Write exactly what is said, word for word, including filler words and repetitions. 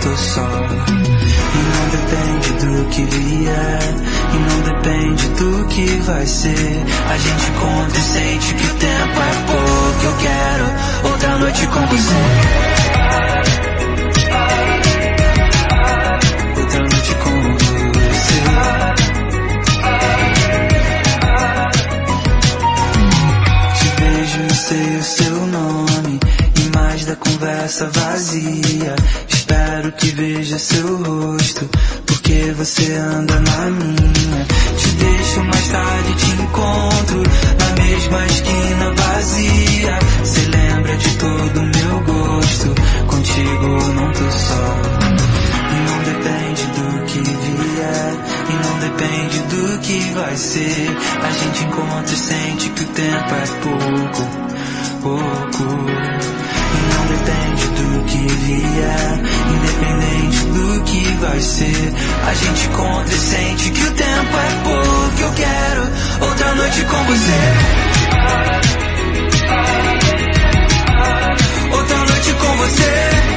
tô só. E não depende do que vier, e não depende do que vai ser. A gente conta e sente que o tempo é pouco. Eu quero outra noite com você. Outra noite com você. Te vejo, sei o seu nome, imagem da conversa vazia. Espero que veja seu rosto, porque você anda na minha. Te deixo mais tarde, te encontro na mesma esquina vazia. Cê lembra de todo o meu gosto, contigo eu não tô só. E não depende do que vier, e não depende do que vai ser. A gente encontra e sente que o tempo é pouco, pouco. E não depende do que vier, independente do que vai ser. A gente conta e sente que o tempo é pouco. Eu quero outra noite com você. Outra noite com você.